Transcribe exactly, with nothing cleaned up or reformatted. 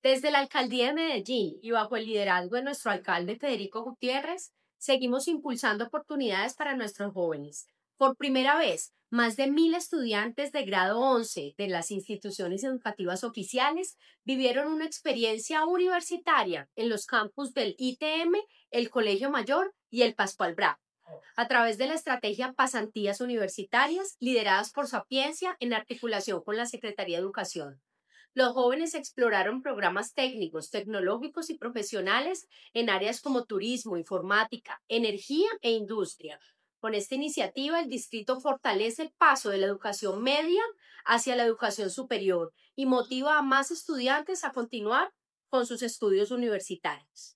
Desde la Alcaldía de Medellín y bajo el liderazgo de nuestro alcalde Federico Gutiérrez, seguimos impulsando oportunidades para nuestros jóvenes. Por primera vez, más de mil estudiantes de grado once de las instituciones educativas oficiales vivieron una experiencia universitaria en los campus del I T M, el Colegio Mayor y el Pascual Bravo, a través de la estrategia Pasantías Universitarias, lideradas por Sapiencia en articulación con la Secretaría de Educación. Los jóvenes exploraron programas técnicos, tecnológicos y profesionales en áreas como turismo, informática, energía e industria. Con esta iniciativa, el distrito fortalece el paso de la educación media hacia la educación superior y motiva a más estudiantes a continuar con sus estudios universitarios.